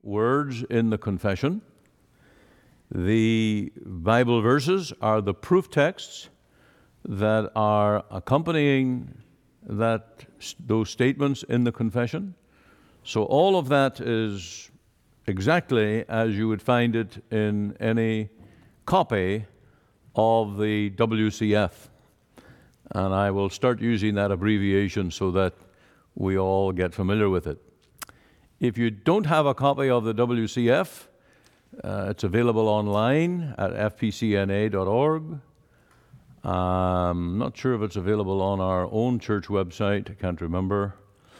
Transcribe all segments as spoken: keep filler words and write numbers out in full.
words in the confession. The Bible verses are the proof texts that are accompanying that those statements in the confession. So all of that is exactly as you would find it in any copy of the W C F. And I will start using that abbreviation so that we all get familiar with it. If you don't have a copy of the W C F, uh, it's available online at f p c n a dot org. I'm not sure if it's available on our own church website. I can't remember.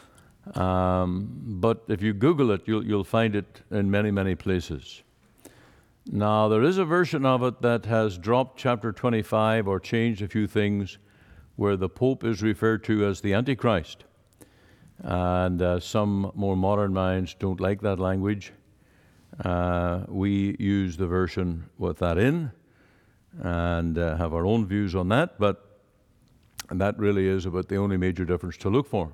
Um, but if you Google it, you'll, you'll find it in many, many places. Now, there is a version of it that has dropped chapter twenty-five or changed a few things where the Pope is referred to as the Antichrist. And uh, some more modern minds don't like that language. Uh, we use the version with that in and uh, have our own views on that, but that really is about the only major difference to look for.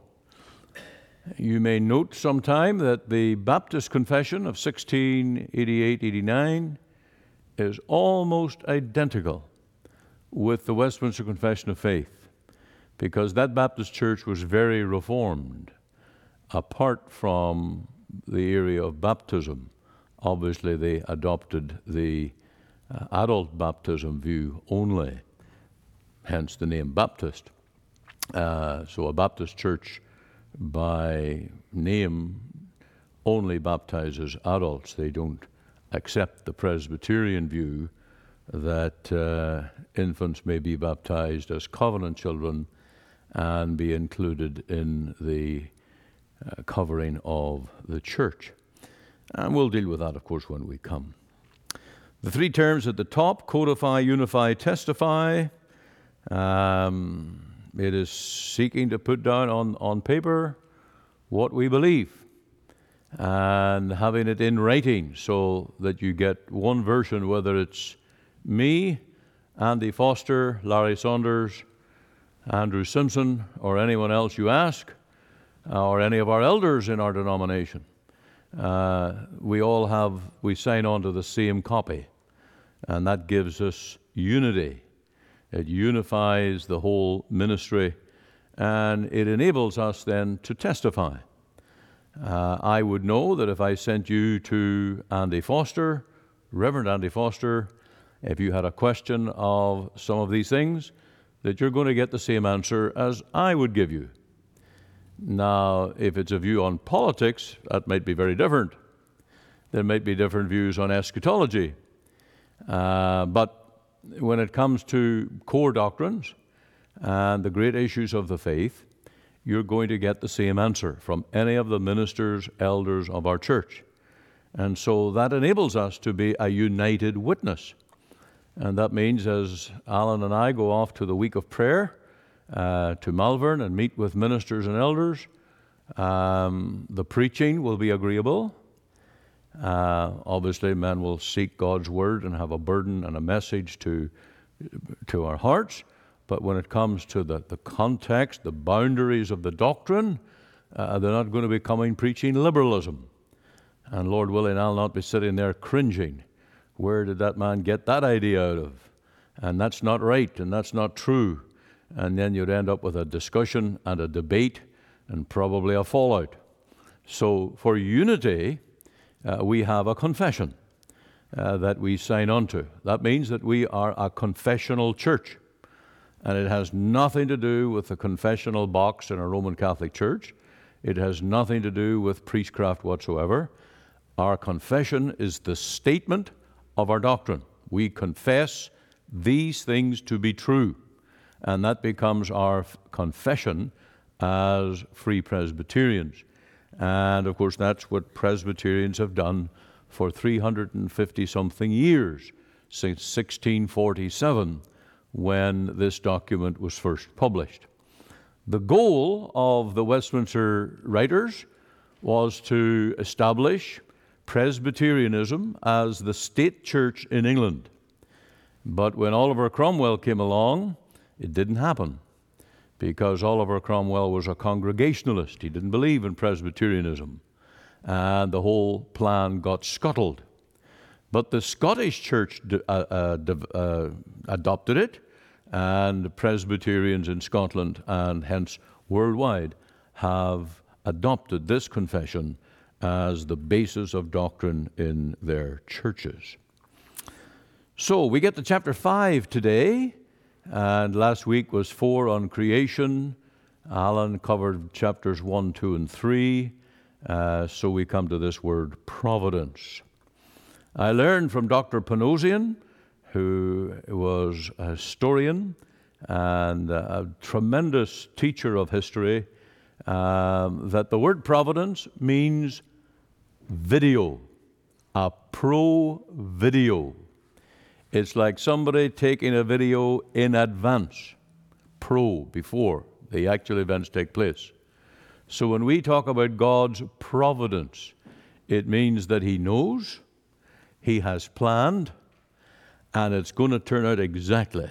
You may note sometime that the Baptist Confession of sixteen eighty-eight eighty-nine is almost identical with the Westminster Confession of Faith, because that Baptist church was very reformed, apart from the area of baptism. Obviously, they adopted the uh, adult baptism view only, hence the name Baptist. Uh, so a Baptist church by name only baptizes adults. They don't accept the Presbyterian view that uh, infants may be baptized as covenant children and be included in the uh, covering of the church. And we'll deal with that, of course, when we come. The three terms at the top: codify, unify, testify. Um, it is seeking to put down on, on paper what we believe and having it in writing so that you get one version, whether it's me, Andy Foster, Larry Saunders, Andrew Simpson, or anyone else you ask, or any of our elders in our denomination. Uh, we all have, we sign on to the same copy, and that gives us unity. It unifies the whole ministry, and it enables us then to testify. Uh, I would know that if I sent you to Andy Foster, Reverend Andy Foster, if you had a question of some of these things, that you're going to get the same answer as I would give you. Now, if it's a view on politics, that might be very different. There might be different views on eschatology. Uh, but when it comes to core doctrines and the great issues of the faith, you're going to get the same answer from any of the ministers, elders of our church. And so that enables us to be a united witness. And that means as Alan and I go off to the week of prayer, uh, to Malvern and meet with ministers and elders, um, the preaching will be agreeable. Uh, obviously, men will seek God's word and have a burden and a message to to our hearts. But when it comes to the, the context, the boundaries of the doctrine, uh, they're not going to be coming preaching liberalism. And Lord willing, I'll not be sitting there cringing. Where did that man get that idea out of? And that's not right, and that's not true. And then you'd end up with a discussion and a debate and probably a fallout. So for unity, Uh, we have a confession uh, that we sign on to. That means that we are a confessional church. And it has nothing to do with the confessional box in a Roman Catholic church. It has nothing to do with priestcraft whatsoever. Our confession is the statement of our doctrine. We confess these things to be true. And that becomes our f- confession as Free Presbyterians. And, of course, that's what Presbyterians have done for three hundred fifty-something years, since sixteen forty-seven, when this document was first published. The goal of the Westminster writers was to establish Presbyterianism as the state church in England. But when Oliver Cromwell came along, it didn't happen, because Oliver Cromwell was a Congregationalist. He didn't believe in Presbyterianism. and the whole plan got scuttled. But the Scottish Church d- uh, uh, d- uh, adopted it, and the Presbyterians in Scotland, and hence worldwide, have adopted this confession as the basis of doctrine in their churches. So we get to chapter five today, and last week was four on creation. Alan covered chapters one, two, and three. Uh, so we come to this word providence. I learned from Doctor Panosian, who was a historian and a tremendous teacher of history, um, that the word providence means video, a pro video. It's like somebody taking a video in advance, pro, before the actual events take place. So when we talk about God's providence, it means that He knows, He has planned, and it's going to turn out exactly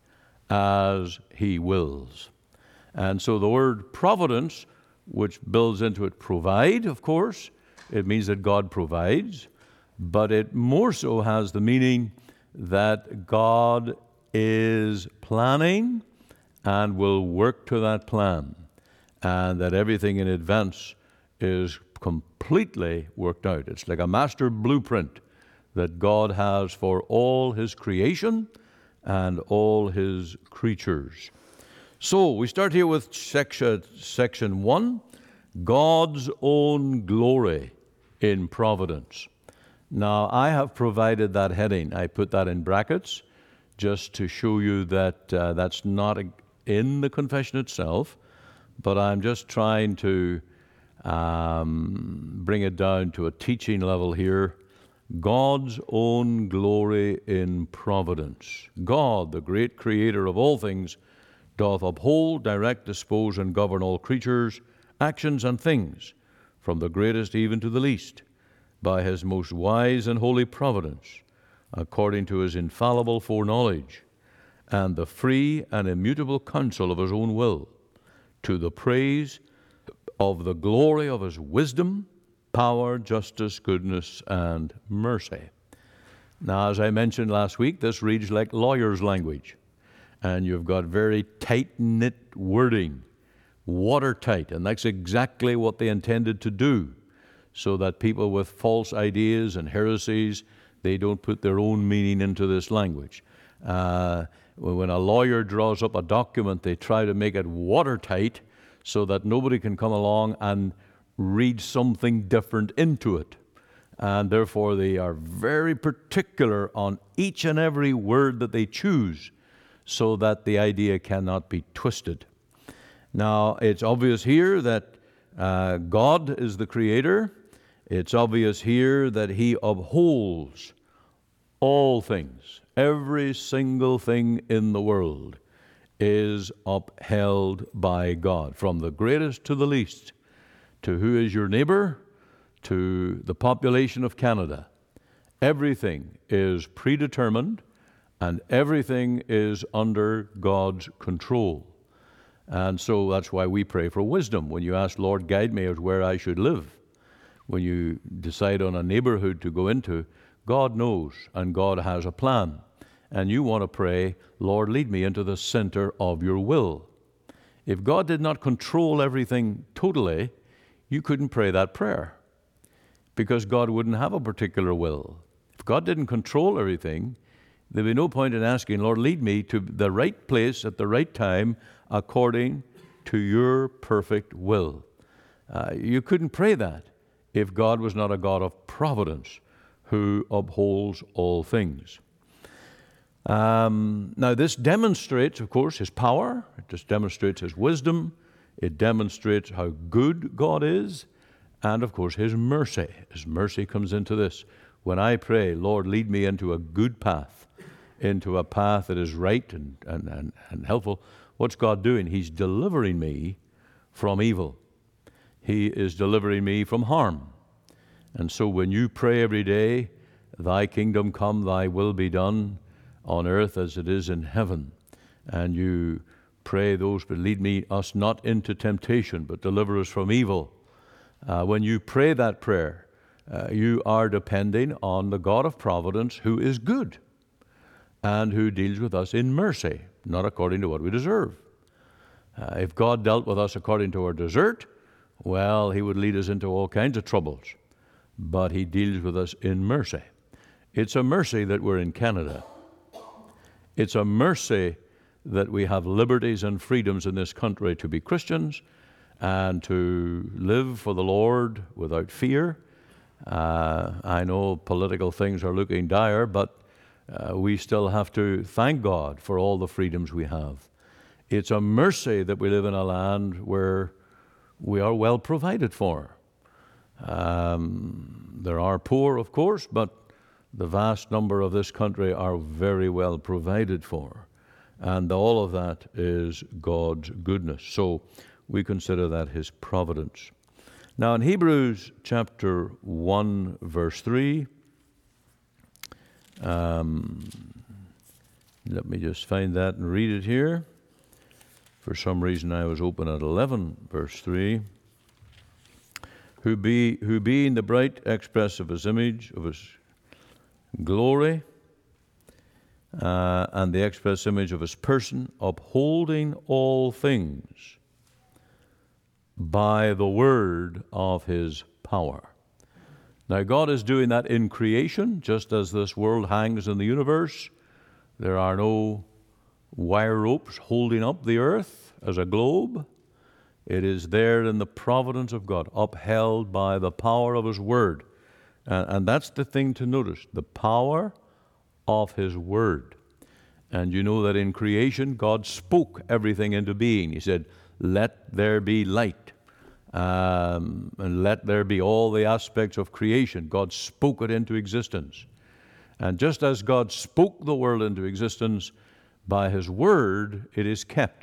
as He wills. And so the word providence, which builds into it provide, of course, it means that God provides, but it more so has the meaning that God is planning and will work to that plan, and that everything in advance is completely worked out. It's like a master blueprint that God has for all His creation and all His creatures. So we start here with section, section one, God's own glory in providence. Now, I have provided that heading. I put that in brackets just to show you that uh, that's not in the confession itself, but I'm just trying to um, bring it down to a teaching level here. God's own glory in providence. God, the great creator of all things, doth uphold, direct, dispose, and govern all creatures, actions, and things, from the greatest even to the least, by His most wise and holy providence, according to His infallible foreknowledge, and the free and immutable counsel of His own will, to the praise of the glory of His wisdom, power, justice, goodness, and mercy. Now, as I mentioned last week, this reads like lawyer's language, and you've got very tight-knit wording, watertight, and that's exactly what they intended to do, so that people with false ideas and heresies, they don't put their own meaning into this language. Uh, when a lawyer draws up a document, they try to make it watertight so that nobody can come along and read something different into it. And therefore, they are very particular on each and every word that they choose so that the idea cannot be twisted. Now, it's obvious here that uh, God is the creator. It's obvious here that He upholds all things. Every single thing in the world is upheld by God, from the greatest to the least, to who is your neighbor, to the population of Canada. Everything is predetermined, and everything is under God's control. And so that's why we pray for wisdom. When you ask, Lord, guide me as where I should live, when you decide on a neighborhood to go into, God knows, and God has a plan. And you want to pray, Lord, lead me into the center of your will. If God did not control everything totally, you couldn't pray that prayer, because God wouldn't have a particular will. If God didn't control everything, there'd be no point in asking, Lord, lead me to the right place at the right time according to your perfect will. Uh, you couldn't pray that if God was not a God of providence who upholds all things. Um, now, this demonstrates, of course, His power. It just demonstrates His wisdom. It demonstrates how good God is. And, of course, His mercy. His mercy comes into this. When I pray, Lord, lead me into a good path, into a path that is right and, and, and, and helpful, what's God doing? He's delivering me from evil. He is delivering me from harm. And so when you pray every day, Thy kingdom come, Thy will be done, on earth as it is in heaven, and you pray those, but lead me us not into temptation, but deliver us from evil, Uh, when you pray that prayer, uh, you are depending on the God of providence who is good and who deals with us in mercy, not according to what we deserve. Uh, if God dealt with us according to our desert, well, he would lead us into all kinds of troubles. But he deals with us in mercy. It's a mercy that we're in Canada. It's a mercy that we have liberties and freedoms in this country to be Christians and to live for the Lord without fear. Uh, I know political things are looking dire, but uh, we still have to thank God for all the freedoms we have. It's a mercy that we live in a land where we are well provided for. Um, there are poor, of course, but the vast number of this country are very well provided for. And all of that is God's goodness. So we consider that his providence. Now in Hebrews chapter one, verse three, um, let me just find that and read it here. For some reason I was open at eleven, verse three. Who, be, who being the bright express of his image, of his glory, uh, and the express image of his person, upholding all things by the word of his power. Now God is doing that in creation, just as this world hangs in the universe. There are no wire ropes holding up the earth as a globe. It is there in the providence of God, upheld by the power of his word. And, and that's the thing to notice, the power of his word. And you know that in creation, God spoke everything into being. He said, let there be light. Um, and let there be all the aspects of creation. God spoke it into existence. And just as God spoke the world into existence, by his word it is kept.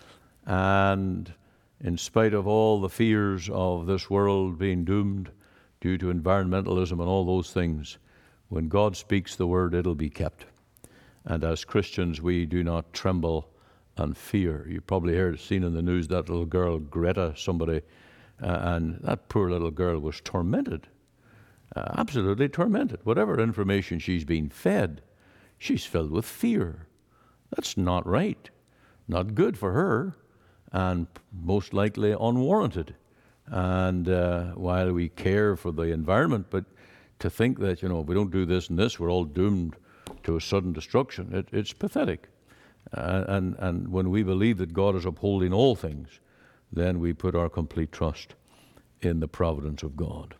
And in spite of all the fears of this world being doomed due to environmentalism and all those things, when God speaks the word, it'll be kept. And as Christians, we do not tremble and fear. You probably heard, seen in the news that little girl, Greta, somebody, uh, and that poor little girl was tormented, uh, absolutely tormented. Whatever information she's being fed, she's filled with fear. That's not right, not good for her, and most likely unwarranted. And uh, while we care for the environment, but to think that, you know, if we don't do this and this, we're all doomed to a sudden destruction, it, it's pathetic. Uh, and, and when we believe that God is upholding all things, then we put our complete trust in the providence of God.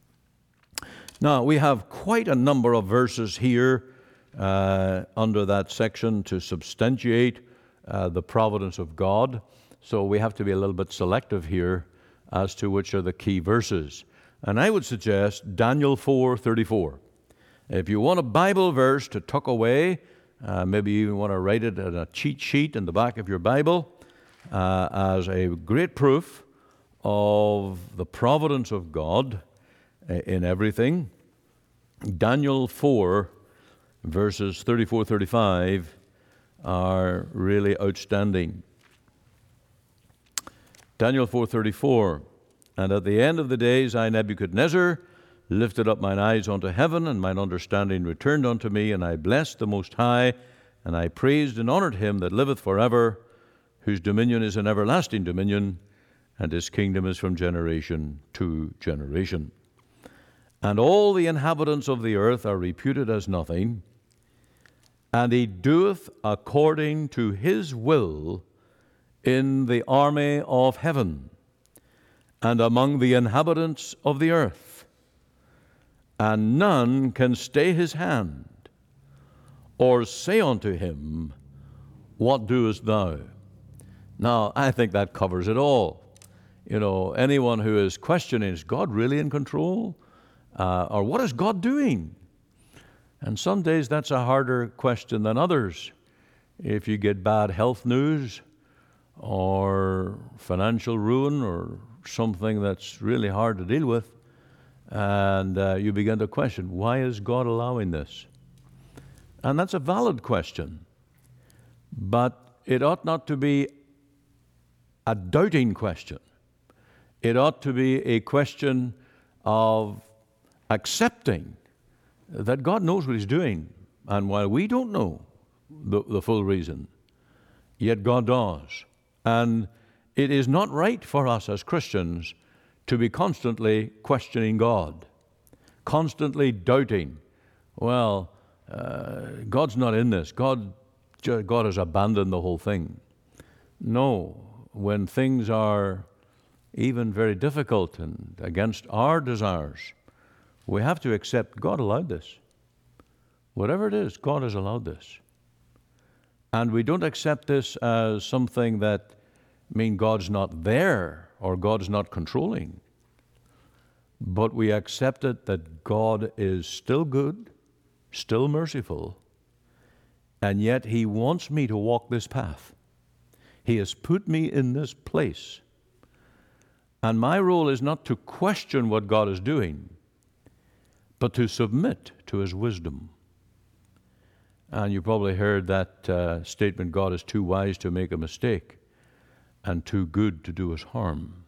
Now, we have quite a number of verses here uh, under that section to substantiate uh, the providence of God. So we have to be a little bit selective here as to which are the key verses. And I would suggest Daniel four thirty-four. If you want a Bible verse to tuck away, uh, maybe you even want to write it on a cheat sheet in the back of your Bible uh, as a great proof of the providence of God in everything. Daniel four, verses thirty-four thirty-five are really outstanding. Daniel four thirty-four, and at the end of the days I, Nebuchadnezzar, lifted up mine eyes unto heaven, and mine understanding returned unto me, and I blessed the Most High, and I praised and honored him that liveth forever, whose dominion is an everlasting dominion, and his kingdom is from generation to generation. And all the inhabitants of the earth are reputed as nothing, and he doeth according to his will in the army of heaven, and among the inhabitants of the earth. And none can stay his hand, or say unto him, what doest thou? Now, I think that covers it all. You know, anyone who is questioning, is God really in control? Uh, or what is God doing? And some days that's a harder question than others. If you get bad health news, or financial ruin, or something that's really hard to deal with, and uh, you begin to question, why is God allowing this? And that's a valid question, but it ought not to be a doubting question. It ought to be a question of accepting that God knows what He's doing. And while we don't know the, the full reason, yet God does. And it is not right for us as Christians to be constantly questioning God, constantly doubting, well, uh, God's not in this. God, God has abandoned the whole thing. No, when things are even very difficult and against our desires, we have to accept God allowed this. Whatever it is, God has allowed this. And we don't accept this as something that means God's not there or God's not controlling. But we accept it that God is still good, still merciful, and yet He wants me to walk this path. He has put me in this place. And my role is not to question what God is doing, but to submit to His wisdom. And you probably heard that uh, statement, God is too wise to make a mistake and too good to do us harm.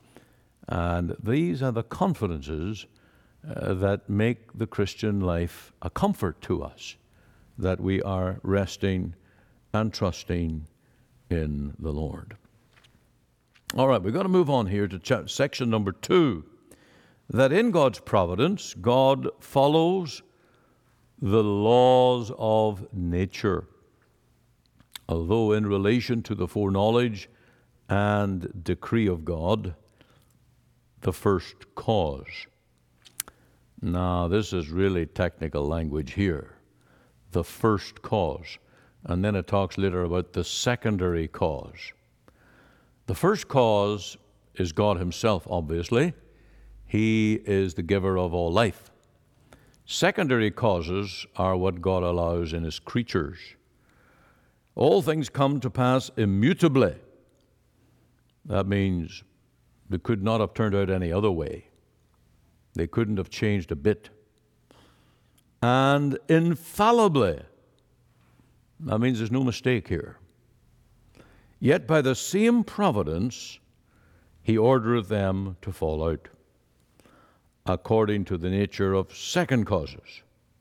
And these are the confidences uh, that make the Christian life a comfort to us, that we are resting and trusting in the Lord. All right, we've got to move on here to ch- section number two, that in God's providence, God follows the laws of nature, although in relation to the foreknowledge and decree of God, the first cause. Now, this is really technical language here, the first cause. And then it talks later about the secondary cause. The first cause is God Himself, obviously. He is the giver of all life. Secondary causes are what God allows in His creatures. All things come to pass immutably. That means they could not have turned out any other way. They couldn't have changed a bit. And infallibly. That means there's no mistake here. Yet by the same providence, He ordereth them to fall out, according to the nature of second causes,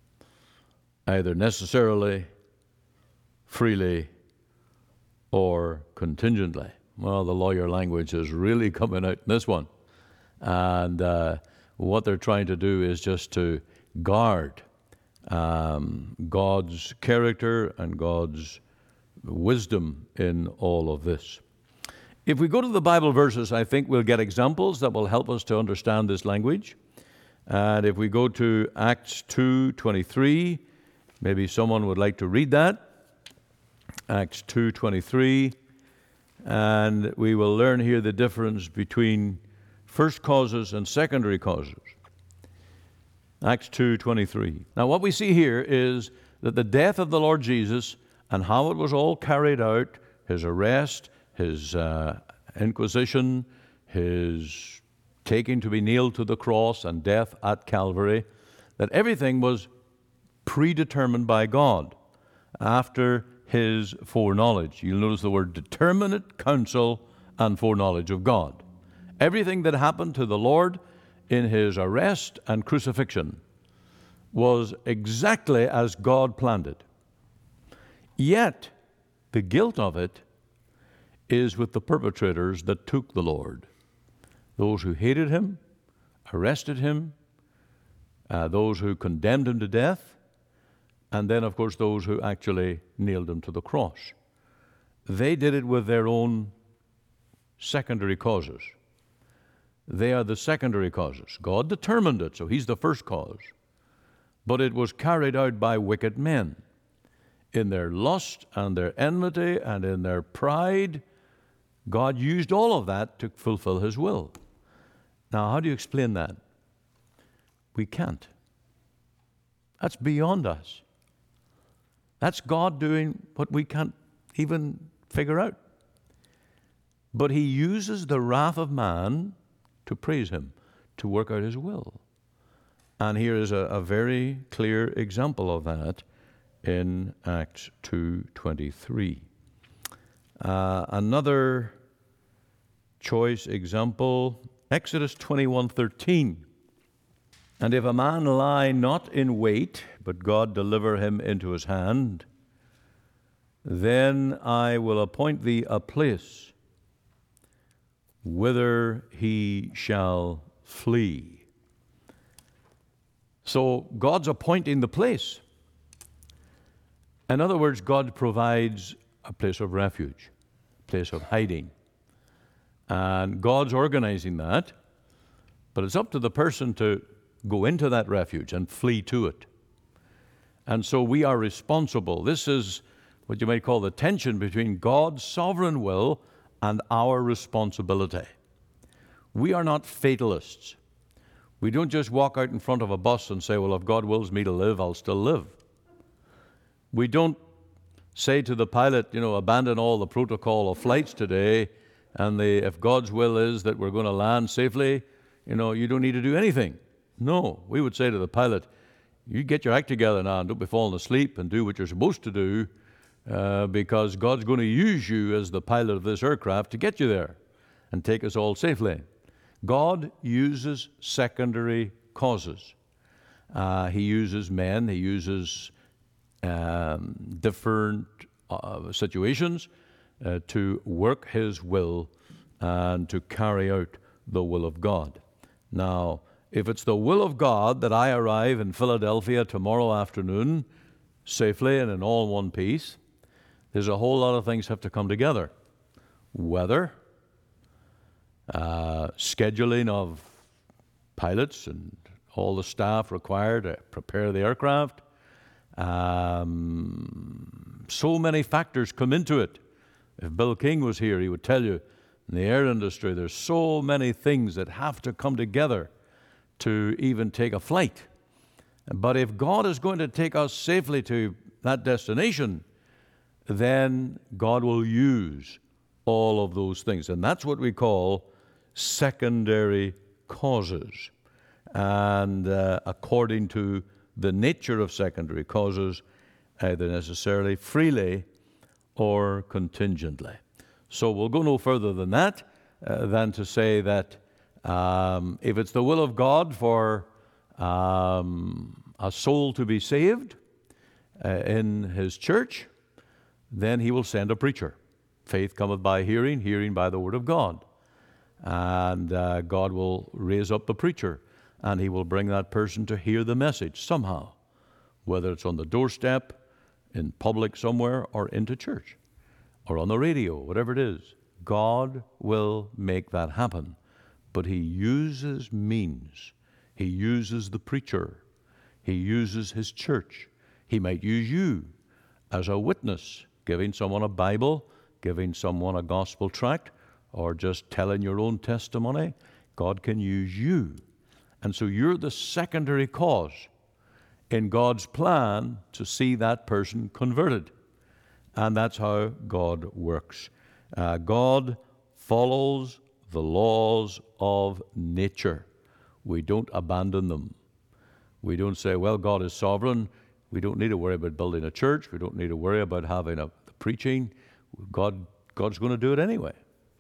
either necessarily, freely, or contingently. Well, the lawyer language is really coming out in this one. And uh, what they're trying to do is just to guard um, God's character and God's wisdom in all of this. If we go to the Bible verses, I think we'll get examples that will help us to understand this language. And if we go to Acts two twenty-three, maybe someone would like to read that. Acts two twenty-three. And we will learn here the difference between first causes and secondary causes. Acts two twenty-three. Now what we see here is that the death of the Lord Jesus and how it was all carried out, His arrest, His uh, inquisition, His taking to be nailed to the cross and death at Calvary, that everything was predetermined by God after His foreknowledge. You'll notice the word determinate counsel and foreknowledge of God. Everything that happened to the Lord in His arrest and crucifixion was exactly as God planned it. Yet, the guilt of it is with the perpetrators that took the Lord. Those who hated Him, arrested Him, uh, those who condemned Him to death, and then, of course, those who actually nailed Him to the cross. They did it with their own secondary causes. They are the secondary causes. God determined it, so He's the first cause. But it was carried out by wicked men. In their lust and their enmity and in their pride, God used all of that to fulfill His will. Now, how do you explain that? We can't. That's beyond us. That's God doing what we can't even figure out. But He uses the wrath of man to praise Him, to work out His will. And here is a, a very clear example of that in Acts two twenty-three. Uh, another choice example Exodus twenty-one thirteen. And if a man lie not in wait, but God deliver him into his hand, then I will appoint thee a place whither he shall flee. So God's appointing the place. In other words, God provides a place of refuge, a place of hiding. And God's organizing that, but it's up to the person to go into that refuge and flee to it. And so we are responsible. This is what you might call the tension between God's sovereign will and our responsibility. We are not fatalists. We don't just walk out in front of a bus and say, well, if God wills me to live, I'll still live. We don't say to the pilot, you know, abandon all the protocol of flights today, and the, if God's will is that we're going to land safely, you know, you don't need to do anything. No, we would say to the pilot, you get your act together now and don't be falling asleep and do what you're supposed to do, uh, because God's going to use you as the pilot of this aircraft to get you there and take us all safely. God uses secondary causes. Uh, he uses men, he uses um, different uh, situations uh, to work his will and to carry out the will of God. Now, if it's the will of God that I arrive in Philadelphia tomorrow afternoon safely and in all one piece, there's a whole lot of things have to come together. Weather, uh, scheduling of pilots and all the staff required to prepare the aircraft. Um, so many factors come into it. If Bill King was here, he would tell you, in the air industry, there's so many things that have to come together to even take a flight. But if God is going to take us safely to that destination, then God will use all of those things. And that's what we call secondary causes. And uh, according to the nature of secondary causes, either necessarily freely or contingently. So we'll go no further than that, uh, than to say that um, if it's the will of God for um, a soul to be saved uh, in his church, then he will send a preacher. Faith cometh by hearing, hearing by the word of God. And uh, God will raise up the preacher, and he will bring that person to hear the message somehow, whether it's on the doorstep, in public somewhere, or into church, or on the radio, whatever it is. God will make that happen. But he uses means. He uses the preacher. He uses his church. He might use you as a witness, giving someone a Bible, giving someone a gospel tract, or just telling your own testimony. God can use you. And so you're the secondary cause in God's plan to see that person converted. And that's how God works. Uh, God follows the laws of nature. We don't abandon them. We don't say, well, God is sovereign. We don't need to worry about building a church. We don't need to worry about having a preaching. God, God's going to do it anyway.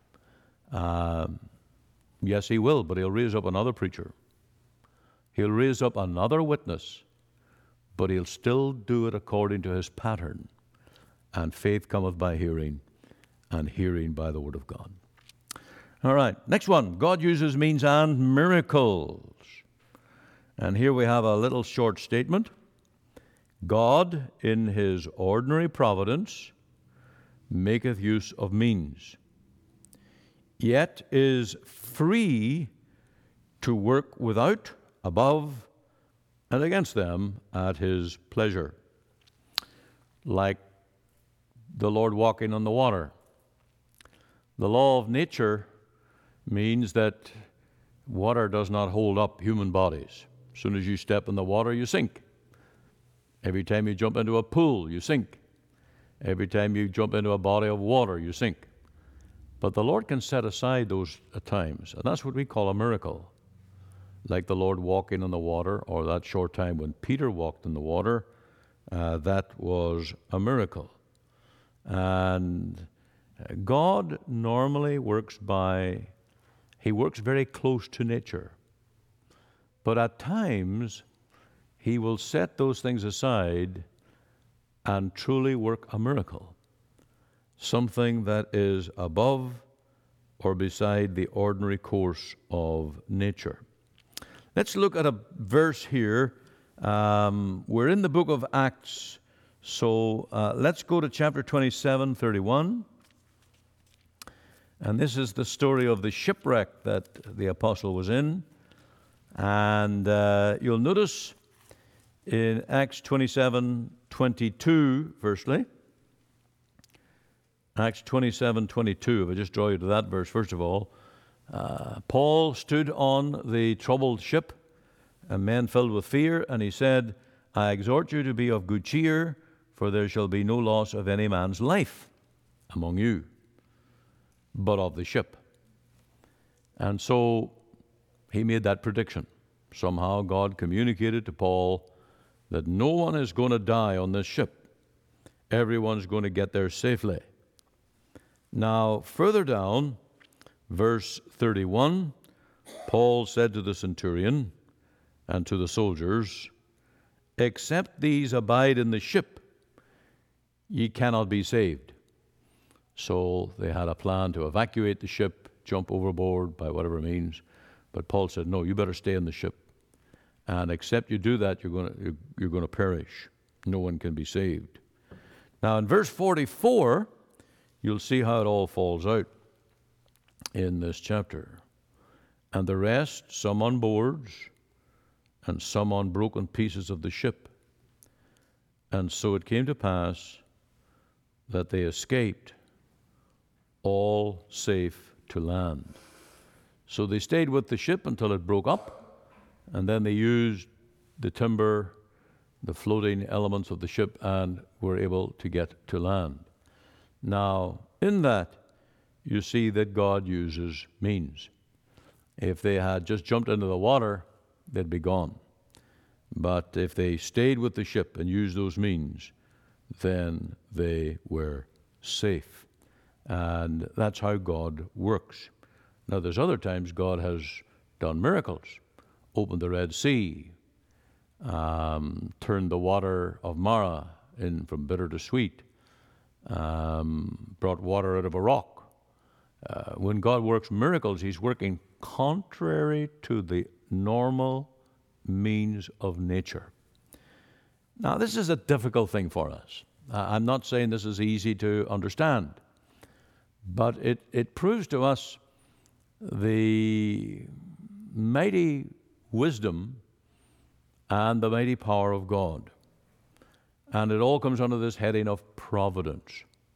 Um, yes, he will, but he'll raise up another preacher. He'll raise up another witness, but he'll still do it according to his pattern. And faith cometh by hearing, and hearing by the word of God. All right, next one. God uses means and miracles. And here we have a little short statement. God, in his ordinary providence, maketh use of means, yet is free to work without, above, and against them at his pleasure. Like the Lord walking on the water. The law of nature means that water does not hold up human bodies. As soon as you step in the water, you sink. Every time you jump into a pool, you sink. Every time you jump into a body of water, you sink. But the Lord can set aside those at times, and that's what we call a miracle. Like the Lord walking on the water, or that short time when Peter walked in the water, uh, that was a miracle. And God normally works by He works very close to nature. But at times, he will set those things aside and truly work a miracle, something that is above or beside the ordinary course of nature. Let's look at a verse here. Um, we're in the book of Acts, so uh, let's go to chapter twenty-seven, thirty-one. And this is the story of the shipwreck that the apostle was in. And uh, you'll notice in Acts twenty-seven, twenty-two, firstly, Acts twenty-seven, twenty-two, if I just draw you to that verse, first of all, uh, Paul stood on the troubled ship, and men filled with fear, and he said, I exhort you to be of good cheer, for there shall be no loss of any man's life among you, but of the ship. And so he made that prediction. Somehow God communicated to Paul that no one is going to die on this ship. Everyone's going to get there safely. Now, further down, verse thirty-one, Paul said to the centurion and to the soldiers, except these abide in the ship, ye cannot be saved. So they had a plan to evacuate the ship, jump overboard by whatever means. But Paul said, no, you better stay in the ship. And except you do that, you're going to, you're, you're going to perish. No one can be saved. Now, in verse forty-four, you'll see how it all falls out in this chapter. And the rest, some on boards, and some on broken pieces of the ship. And so it came to pass that they escaped, all safe to land. So they stayed with the ship until it broke up, and then they used the timber, the floating elements of the ship, and were able to get to land. Now, in that, you see that God uses means. If they had just jumped into the water, they'd be gone. But if they stayed with the ship and used those means, then they were safe. And that's how God works. Now, there's other times God has done miracles, opened the Red Sea, um, turned the water of Marah in from bitter to sweet, um, brought water out of a rock. Uh, when God works miracles, he's working contrary to the normal means of nature. Now, this is a difficult thing for us. Uh, I'm not saying this is easy to understand, but it, it proves to us the mighty wisdom and the mighty power of God. And it all comes under this heading of providence.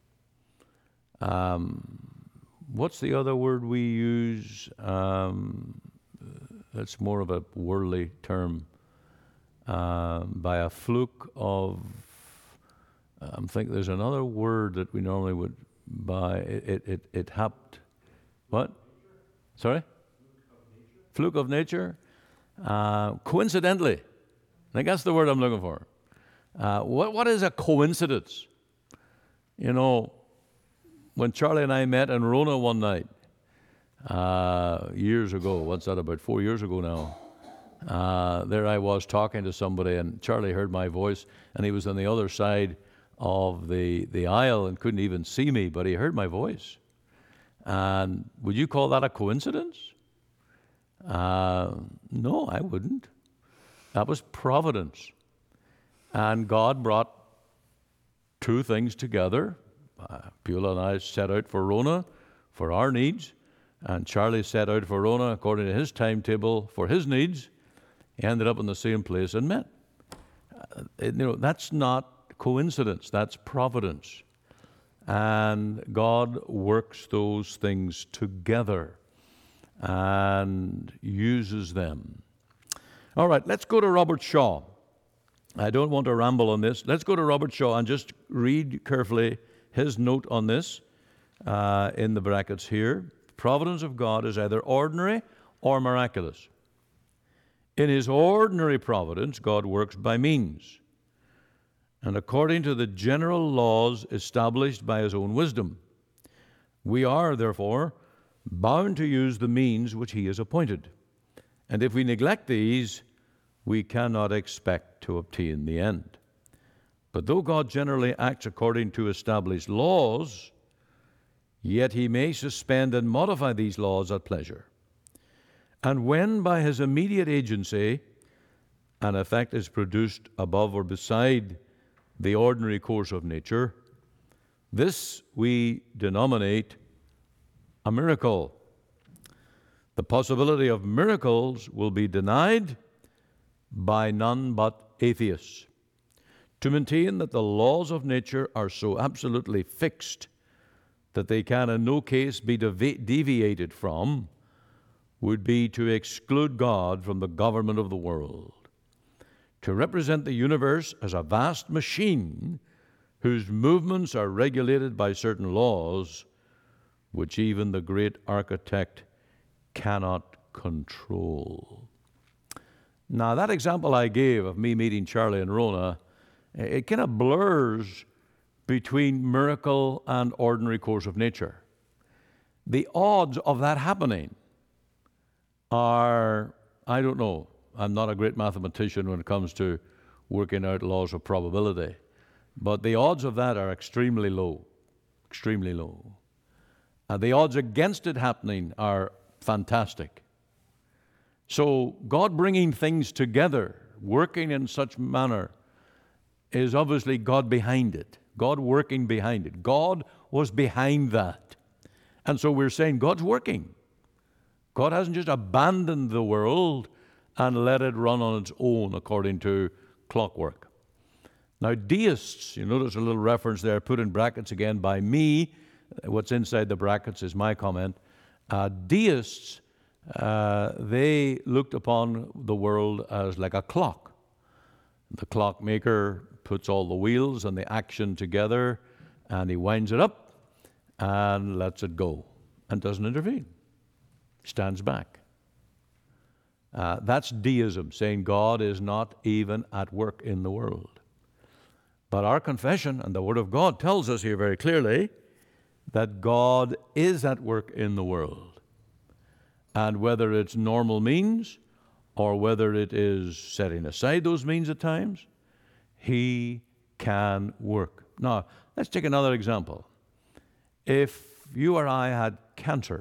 Um, what's the other word we use? Um, that's more of a worldly term. Uh, by a fluke of, I'm thinking there's another word that we normally would by, it, it, it, it happened. What? Sorry? Fluke of nature? Uh, coincidentally. I think that's the word I'm looking for. Uh, what, what is a coincidence? You know, when Charlie and I met in Rona one night, uh, years ago, what's that, about four years ago now, uh, there I was talking to somebody, and Charlie heard my voice, and he was on the other side of the, the aisle and couldn't even see me, but he heard my voice. And would you call that a coincidence? Uh, no, I wouldn't. That was providence. And God brought two things together. Uh, Beulah and I set out for Rona for our needs, and Charlie set out for Rona according to his timetable for his needs. He ended up in the same place and met. Uh, you know, that's not coincidence, that's providence. And God works those things together and uses them. All right, let's go to Robert Shaw. I don't want to ramble on this. Let's go to Robert Shaw and just read carefully his note on this uh, in the brackets here. Providence of God is either ordinary or miraculous. In his ordinary providence, God works by means, and according to the general laws established by his own wisdom. We are, therefore, bound to use the means which he has appointed. And if we neglect these, we cannot expect to obtain the end. But though God generally acts according to established laws, yet he may suspend and modify these laws at pleasure. And when by his immediate agency an effect is produced above or beside the ordinary course of nature, this we denominate a miracle. The possibility of miracles will be denied by none but atheists. To maintain that the laws of nature are so absolutely fixed that they can in no case be devi- deviated from would be to exclude God from the government of the world. To represent the universe as a vast machine whose movements are regulated by certain laws which even the great architect cannot control. Now, that example I gave of me meeting Charlie and Rona, it kind of blurs between miracle and ordinary course of nature. The odds of that happening are, I don't know, I'm not a great mathematician when it comes to working out laws of probability, but the odds of that are extremely low, extremely low. And the odds against it happening are fantastic. So God bringing things together, working in such manner, is obviously God behind it. God working behind it. God was behind that. And so we're saying God's working. God hasn't just abandoned the world and let it run on its own according to clockwork. Now, deists, you notice a little reference there, put in brackets again by me. What's inside the brackets is my comment. Uh, deists, uh, they looked upon the world as like a clock. The clockmaker puts all the wheels and the action together, and he winds it up and lets it go and doesn't intervene. Stands back. Uh, that's deism, saying God is not even at work in the world. But our confession and the Word of God tells us here very clearly that God is at work in the world. And whether it's normal means or whether it is setting aside those means at times, he can work. Now, let's take another example. If you or I had cancer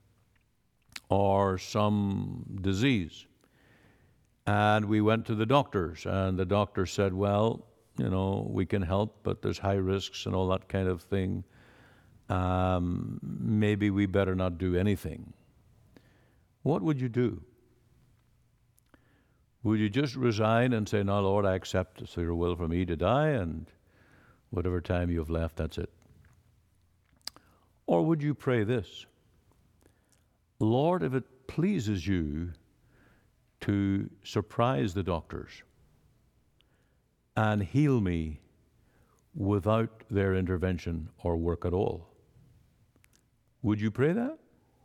or some disease, and we went to the doctors, and the doctor said, well, you know, we can help, but there's high risks and all that kind of thing. Um, maybe we better not do anything. What would you do? Would you just resign and say, no, Lord, I accept it's your will for me to die, and whatever time you've left, that's it? Or would you pray this? Lord, if it pleases you to surprise the doctors and heal me without their intervention or work at all, would you pray that?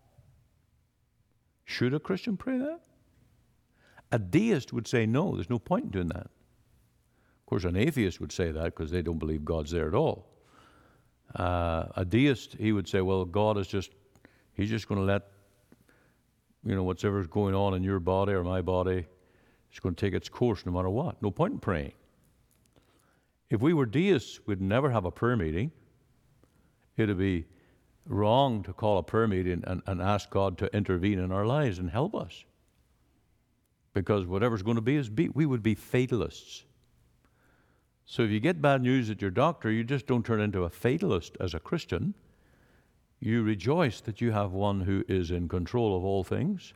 Should a Christian pray that? A deist would say, no, there's no point in doing that. Of course, an atheist would say that because they don't believe God's there at all. Uh, a deist, he would say, well, God is just, he's just going to let, you know, whatever's going on in your body or my body, it's going to take its course no matter what. No point in praying. If we were deists, we'd never have a prayer meeting. It'd be wrong to call a prayer meeting and, and ask God to intervene in our lives and help us. Because whatever's going to be is be. We would be fatalists. So if you get bad news at your doctor, you just don't turn into a fatalist as a Christian. You rejoice that you have one who is in control of all things.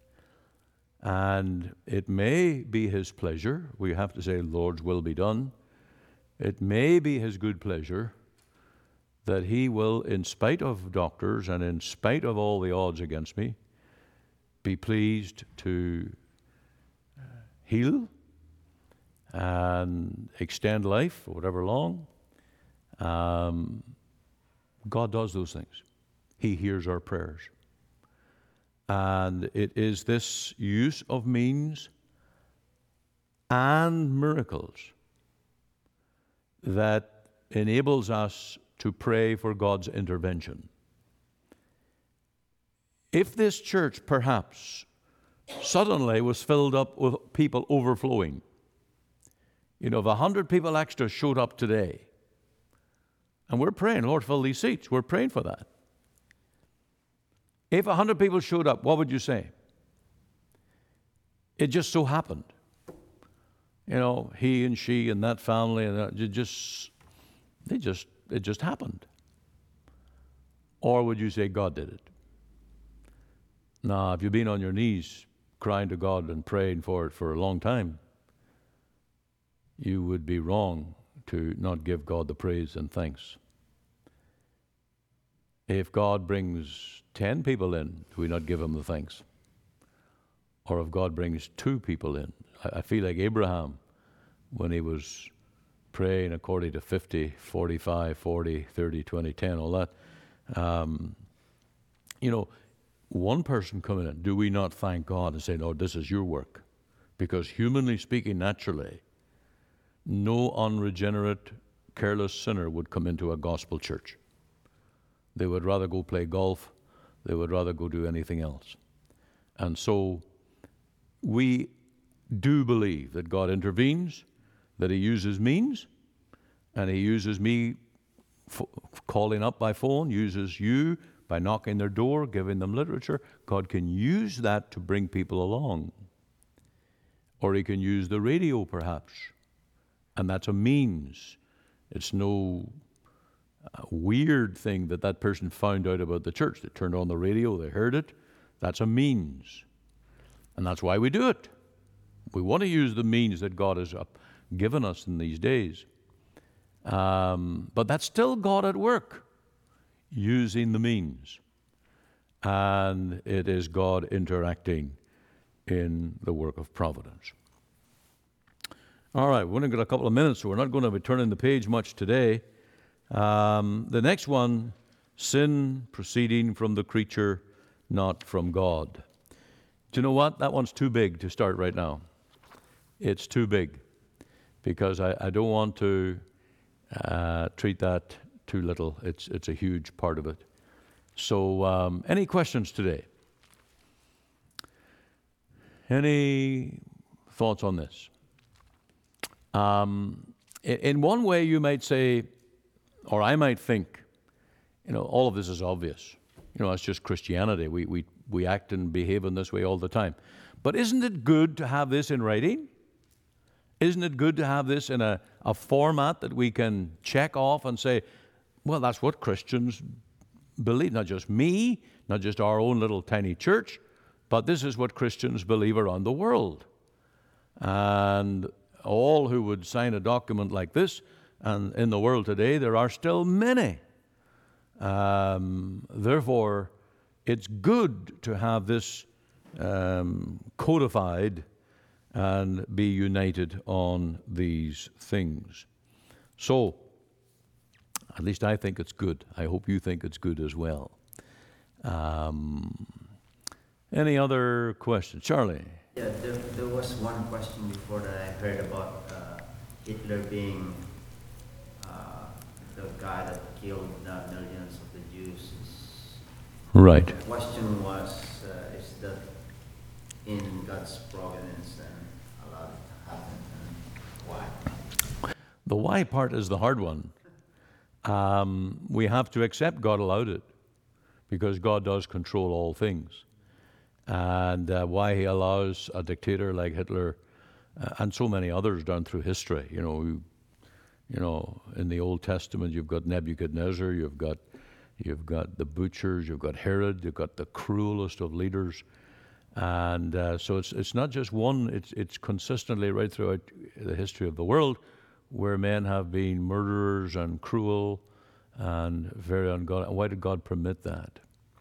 And it may be his pleasure. We have to say, Lord's will be done. It may be his good pleasure that he will, in spite of doctors and in spite of all the odds against me, be pleased to heal and extend life for whatever long. Um, God does those things. He hears our prayers. And it is this use of means and miracles that enables us to pray for God's intervention. If this church perhaps suddenly was filled up with people overflowing, you know, if a hundred people extra showed up today, and we're praying, Lord, fill these seats. We're praying for that. If a hundred people showed up, what would you say? It just so happened. You know, he and she and that family, and that, just, they just, it just happened. Or would you say God did it? Now, if you've been on your knees crying to God and praying for it for a long time, you would be wrong to not give God the praise and thanks. If God brings ten people in, do we not give him the thanks? Or if God brings two people in, I feel like Abraham when he was praying according to fifty, forty-five, forty, thirty, twenty, ten, all that. Um, you know, one person coming in, do we not thank God and say, Lord, this is your work? Because humanly speaking, naturally, no unregenerate, careless sinner would come into a gospel church. They would rather go play golf. They would rather go do anything else. And so we do believe that God intervenes, that he uses means, and he uses me f- calling up by phone, uses you by knocking their door, giving them literature. God can use that to bring people along. Or he can use the radio perhaps. And that's a means. It's no uh, weird thing that that person found out about the church. They turned on the radio, they heard it. That's a means. And that's why we do it. We want to use the means that God has uh, given us in these days. Um, but that's still God at work, using the means. And it is God interacting in the work of providence. All right, we've only got a couple of minutes, so we're not going to be turning the page much today. Um, the next one, sin proceeding from the creature, not from God. Do you know what? That one's too big to start right now. It's too big because I, I don't want to uh, treat that too little. It's, it's a huge part of it. So um, any questions today? Any thoughts on this? Um, in, in one way you might say, or I might think, you know, all of this is obvious. You know, it's just Christianity. We, we, we act and behave in this way all the time. But isn't it good to have this in writing? Isn't it good to have this in a, a format that we can check off and say, well, that's what Christians believe. Not just me, not just our own little tiny church, but this is what Christians believe around the world. And all who would sign a document like this, and in the world today, there are still many. Um, therefore, it's good to have this um, codified and be united on these things. So, at least I think it's good. I hope you think it's good as well. Um, any other questions? Charlie? Yeah, there, there was one question before that I heard about uh, Hitler being uh, the guy that killed uh, millions of the Jews. Right. The question was, uh, is that in God's providence and allowed it to happen, and why? The why part is the hard one. Um, we have to accept God allowed it because God does control all things. And uh, why he allows a dictator like Hitler uh, and so many others down through history. You know, you, you know, in the Old Testament, you've got Nebuchadnezzar, you've got, you've got the butchers, you've got Herod, you've got the cruelest of leaders. And uh, so it's it's not just one, it's it's consistently right throughout the history of the world where men have been murderers and cruel and very ungodly. Why did God permit that?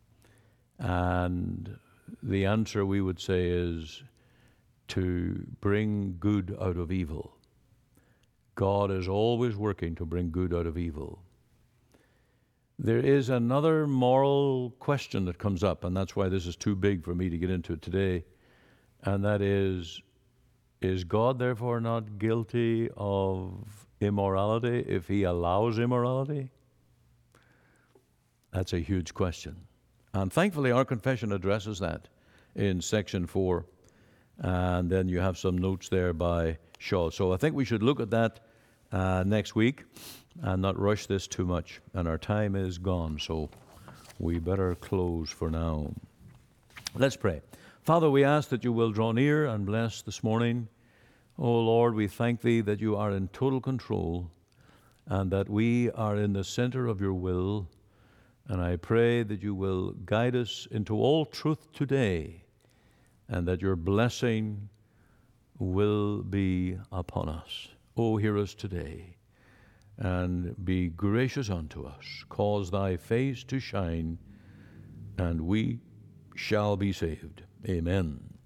And the answer we would say is to bring good out of evil. God is always working to bring good out of evil. There is another moral question that comes up, and that's why this is too big for me to get into today, and that is, is God therefore not guilty of immorality if he allows immorality? That's a huge question. And thankfully, our confession addresses that in section four. And then you have some notes there by Shaw. So I think we should look at that uh, next week and not rush this too much. And our time is gone, so we better close for now. Let's pray. Father, we ask that you will draw near and bless this morning. Oh Lord, we thank thee that you are in total control and that we are in the center of your will. And I pray that you will guide us into all truth today and that your blessing will be upon us. Oh, hear us today and be gracious unto us. Cause thy face to shine and we shall be saved. Amen.